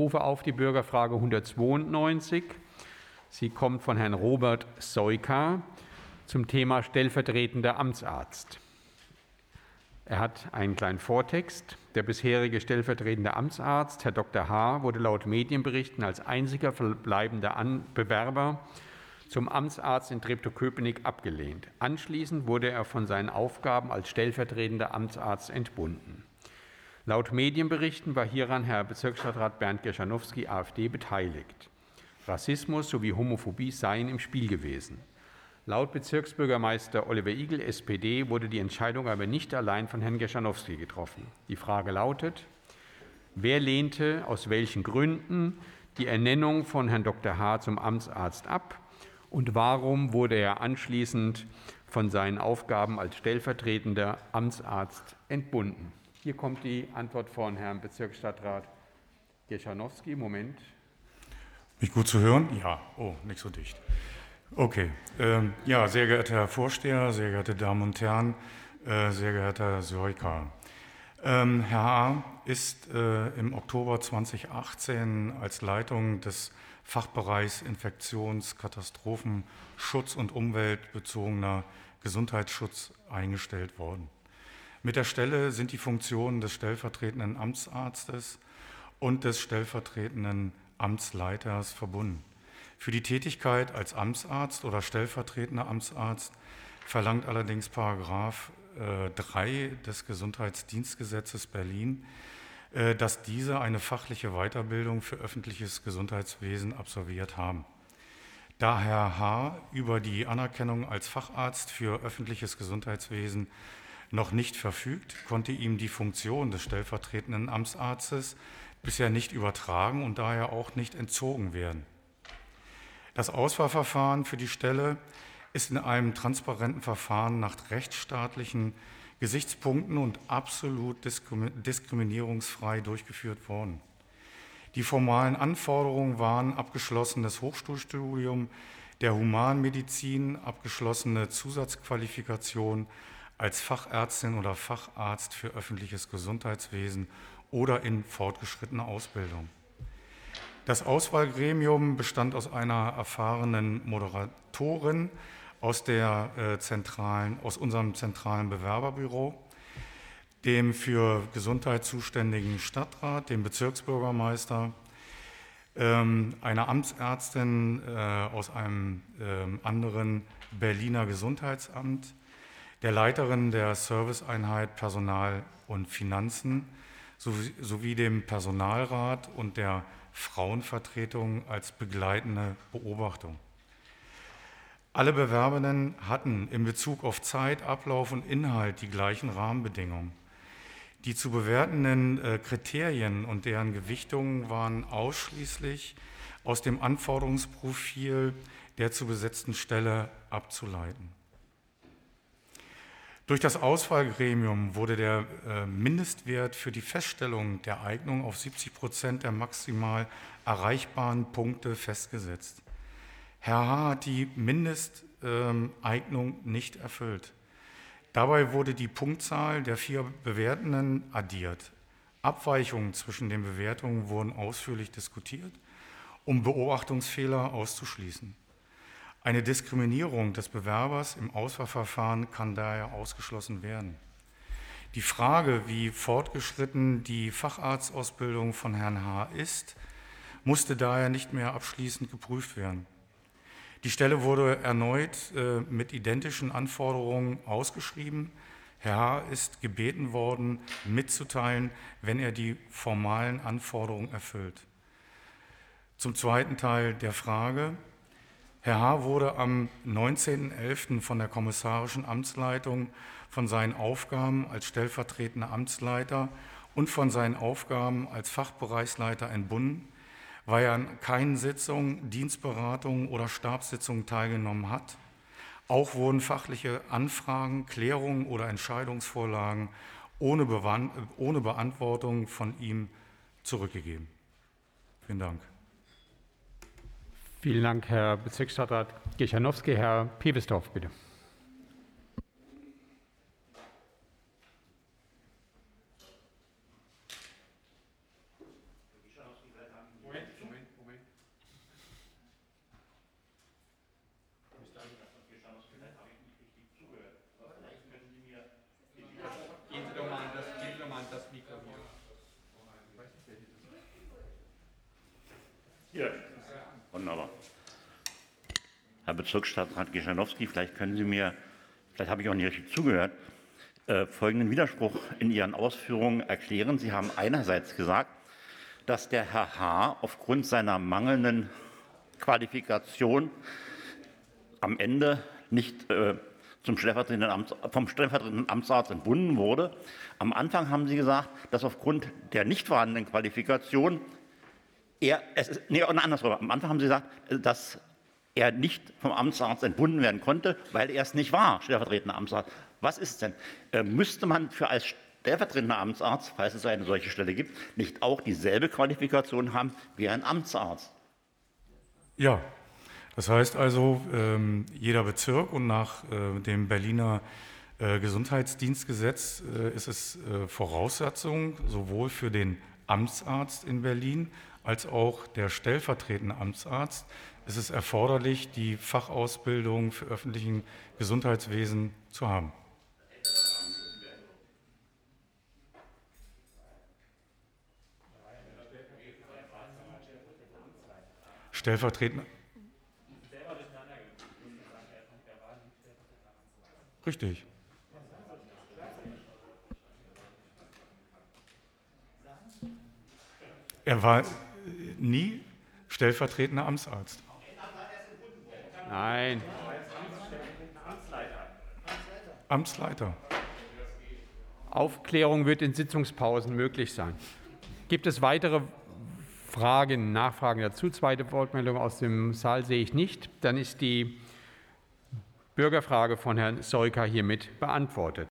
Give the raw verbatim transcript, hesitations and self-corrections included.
rufe auf die Bürgerfrage hundertzweiundneunzig. Sie kommt von Herrn Robert Soyka zum Thema stellvertretender Amtsarzt. Er hat einen kleinen Vortext. Der bisherige stellvertretende Amtsarzt, Herr Doktor H., wurde laut Medienberichten als einziger verbleibender Bewerber zum Amtsarzt in Treptow-Köpenick abgelehnt. Anschließend wurde er von seinen Aufgaben als stellvertretender Amtsarzt entbunden. Laut Medienberichten war hieran Herr Bezirksstadtrat Bernd Gerschanowski, AfD, beteiligt. Rassismus sowie Homophobie seien im Spiel gewesen. Laut Bezirksbürgermeister Oliver Igel, S P D, wurde die Entscheidung aber nicht allein von Herrn Gerschanowski getroffen. Die Frage lautet: Wer lehnte aus welchen Gründen die Ernennung von Herrn Doktor H. zum Amtsarzt ab und warum wurde er anschließend von seinen Aufgaben als stellvertretender Amtsarzt entbunden? Hier kommt die Antwort von Herrn Bezirksstadtrat Gerschanowski. Moment. Mich gut zu hören? Ja. Oh, nicht so dicht. Okay. Ähm, ja, sehr geehrter Herr Vorsteher, sehr geehrte Damen und Herren, äh, sehr geehrter Herr Soyka. Ähm, Herr H. ist äh, im Oktober zweitausendachtzehn als Leitung des Fachbereichs Infektions-, Katastrophen-, Schutz- und umweltbezogener Gesundheitsschutz eingestellt worden. Mit der Stelle sind die Funktionen des stellvertretenden Amtsarztes und des stellvertretenden Amtsleiters verbunden. Für die Tätigkeit als Amtsarzt oder stellvertretender Amtsarzt verlangt allerdings Paragraph äh, drei des Gesundheitsdienstgesetzes Berlin, äh, dass diese eine fachliche Weiterbildung für öffentliches Gesundheitswesen absolviert haben. Da Herr H. über die Anerkennung als Facharzt für öffentliches Gesundheitswesen noch nicht verfügt, konnte ihm die Funktion des stellvertretenden Amtsarztes bisher nicht übertragen und daher auch nicht entzogen werden. Das Auswahlverfahren für die Stelle ist in einem transparenten Verfahren nach rechtsstaatlichen Gesichtspunkten und absolut diskriminierungsfrei durchgeführt worden. Die formalen Anforderungen waren abgeschlossenes Hochschulstudium der Humanmedizin, abgeschlossene Zusatzqualifikation als Fachärztin oder Facharzt für öffentliches Gesundheitswesen oder in fortgeschrittener Ausbildung. Das Auswahlgremium bestand aus einer erfahrenen Moderatorin aus, der, äh, zentralen, aus unserem zentralen Bewerberbüro, dem für Gesundheit zuständigen Stadtrat, dem Bezirksbürgermeister, ähm, einer Amtsärztin äh, aus einem äh, anderen Berliner Gesundheitsamt, der Leiterin der Serviceeinheit Personal und Finanzen sowie, sowie dem Personalrat und der Frauenvertretung als begleitende Beobachtung. Alle Bewerbenden hatten in Bezug auf Zeit, Ablauf und Inhalt die gleichen Rahmenbedingungen. Die zu bewertenden äh, Kriterien und deren Gewichtungen waren ausschließlich aus dem Anforderungsprofil der zu besetzten Stelle abzuleiten. Durch das Auswahlgremium wurde der äh, Mindestwert für die Feststellung der Eignung auf siebzig Prozent der maximal erreichbaren Punkte festgesetzt. Herr H. hat die Mindesteignung ähm, nicht erfüllt. Dabei wurde die Punktzahl der vier Bewertenden addiert. Abweichungen zwischen den Bewertungen wurden ausführlich diskutiert, um Beobachtungsfehler auszuschließen. Eine Diskriminierung des Bewerbers im Auswahlverfahren kann daher ausgeschlossen werden. Die Frage, wie fortgeschritten die Facharztausbildung von Herrn H. ist, musste daher nicht mehr abschließend geprüft werden. Die Stelle wurde erneut äh, mit identischen Anforderungen ausgeschrieben. Herr H. ist gebeten worden, mitzuteilen, wenn er die formalen Anforderungen erfüllt. Zum zweiten Teil der Frage. Herr H. wurde am neunzehnten elften von der kommissarischen Amtsleitung von seinen Aufgaben als stellvertretender Amtsleiter und von seinen Aufgaben als Fachbereichsleiter entbunden, weil er an keinen Sitzungen, Dienstberatungen oder Stabssitzungen teilgenommen hat. Auch wurden fachliche Anfragen, Klärungen oder Entscheidungsvorlagen ohne, Bewan- ohne Beantwortung von ihm zurückgegeben. Vielen Dank. Vielen Dank, Herr Bezirksstadtrat Gerschanowski. Herr Pewesdorf, bitte. Ja. Wunderbar. Herr Bezirksstadtrat Gischanowski, vielleicht können Sie mir, vielleicht habe ich auch nicht richtig zugehört, äh, folgenden Widerspruch in Ihren Ausführungen erklären. Sie haben einerseits gesagt, dass der Herr H. aufgrund seiner mangelnden Qualifikation am Ende nicht äh, zum stellvertretenden Amts, vom stellvertretenden Amtsarzt entbunden wurde. Am Anfang haben Sie gesagt, dass aufgrund der nicht vorhandenen Qualifikation er, es ist, nee, andersrum. Am Anfang haben Sie gesagt, dass er nicht vom Amtsarzt entbunden werden konnte, weil er es nicht war, stellvertretender Amtsarzt. Was ist es denn? Äh, müsste man für als stellvertretender Amtsarzt, falls es eine solche Stelle gibt, nicht auch dieselbe Qualifikation haben wie ein Amtsarzt? Ja, das heißt also, ähm, jeder Bezirk und nach äh, dem Berliner äh, Gesundheitsdienstgesetz äh, ist es äh, Voraussetzung, sowohl für den Amtsarzt in Berlin als auch der stellvertretende Amtsarzt, ist es erforderlich, die Fachausbildung für öffentlichen Gesundheitswesen zu haben. Stellvertretender. Richtig. Er war nie stellvertretender Amtsarzt. Nein. Amtsleiter. Aufklärung wird in Sitzungspausen möglich sein. Gibt es weitere Fragen, Nachfragen dazu? Zweite Wortmeldung aus dem Saal sehe ich nicht. Dann ist die Bürgerfrage von Herrn Soyka hiermit beantwortet.